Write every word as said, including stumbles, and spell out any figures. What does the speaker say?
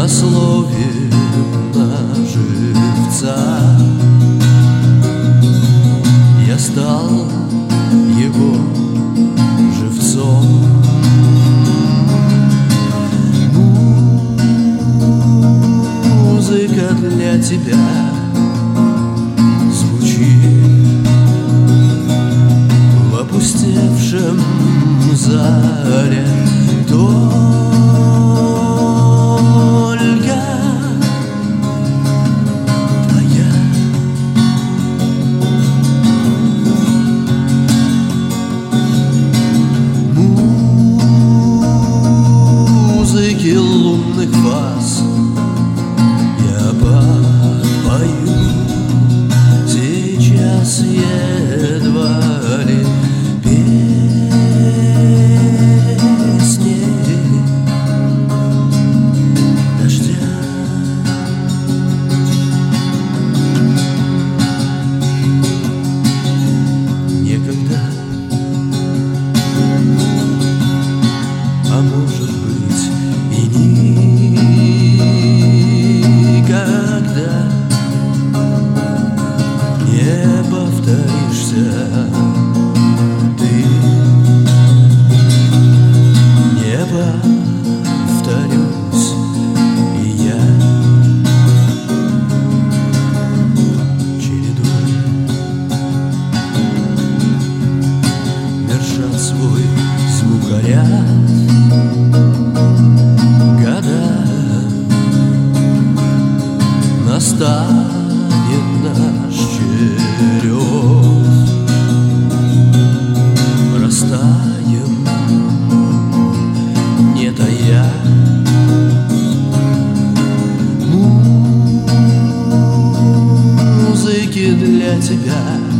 на слове, на живца. Я стал его живцом. Музыка для тебя звучит в опустевшем зале. Только твоя. Музыки лунных фаз я подпою сейчас едва ли песни дождя. Некогда, а может быть и никогда не повторишься ты, не повторюсь и я. Чередуй мершат свой звукоряд года, настанет наш черед. Растаем, не тая. Музыки для тебя